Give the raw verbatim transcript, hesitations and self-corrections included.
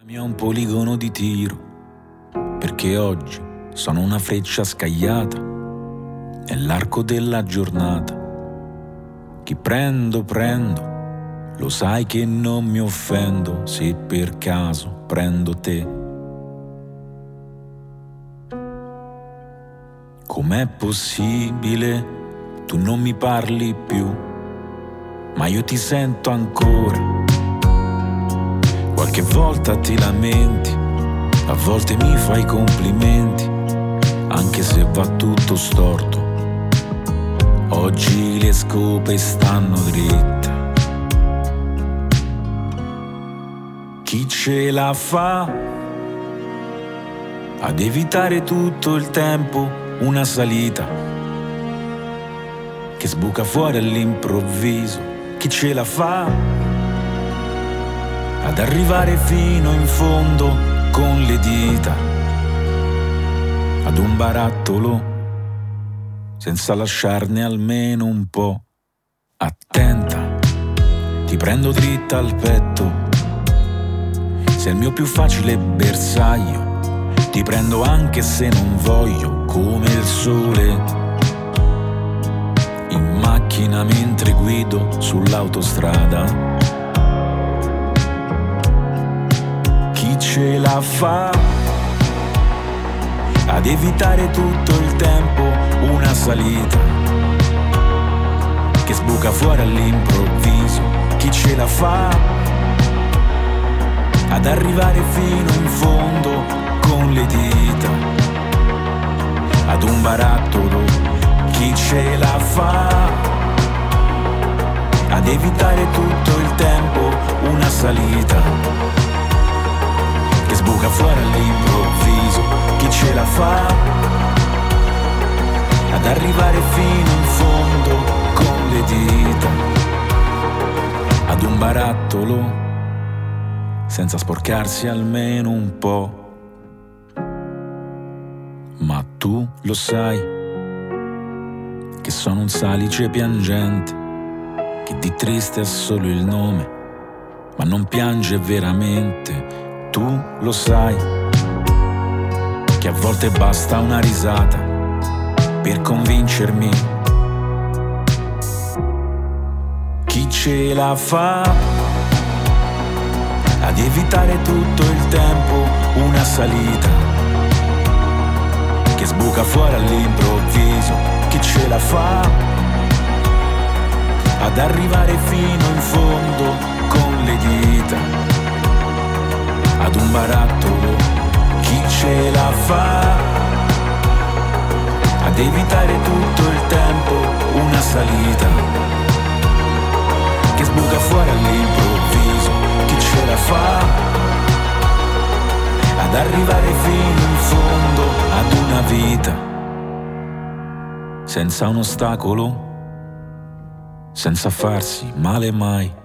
È un poligono di tiro, perché oggi sono una freccia scagliata nell'arco della giornata. Chi prendo, prendo, lo sai che non mi offendo se per caso prendo te. Com'è possibile tu non mi parli più, ma io ti sento ancora. Qualche volta ti lamenti, a volte mi fai complimenti, anche se va tutto storto. Oggi le scope stanno dritte. Chi ce la fa ad evitare tutto il tempo una salita che sbuca fuori all'improvviso? Chi ce la fa ad arrivare fino in fondo con le dita ad un barattolo senza lasciarne almeno un po'? Attenta, ti prendo dritta al petto, sei il mio più facile bersaglio, ti prendo anche se non voglio, come il sole in macchina mentre guido sull'autostrada. Chi ce la fa ad evitare tutto il tempo una salita che sbuca fuori all'improvviso? Chi ce la fa ad arrivare fino in fondo con le dita ad un barattolo? Chi ce la fa ad evitare tutto il tempo una salita che sbuca fuori all'improvviso? Chi ce la fa ad arrivare fino in fondo con le dita ad un barattolo senza sporcarsi almeno un po'? Ma tu lo sai che sono un salice piangente, che di triste è solo il nome, ma non piange veramente. Tu lo sai che a volte basta una risata per convincermi. Chi ce la fa ad evitare tutto il tempo una salita che sbuca fuori all'improvviso? Chi ce la fa ad arrivare fino in fondo con le dita ad un barattolo? Chi ce la fa ad evitare tutto il tempo una salita che sbuca fuori all'improvviso? Chi ce la fa ad arrivare fino in fondo ad una vita senza un ostacolo, senza farsi male mai?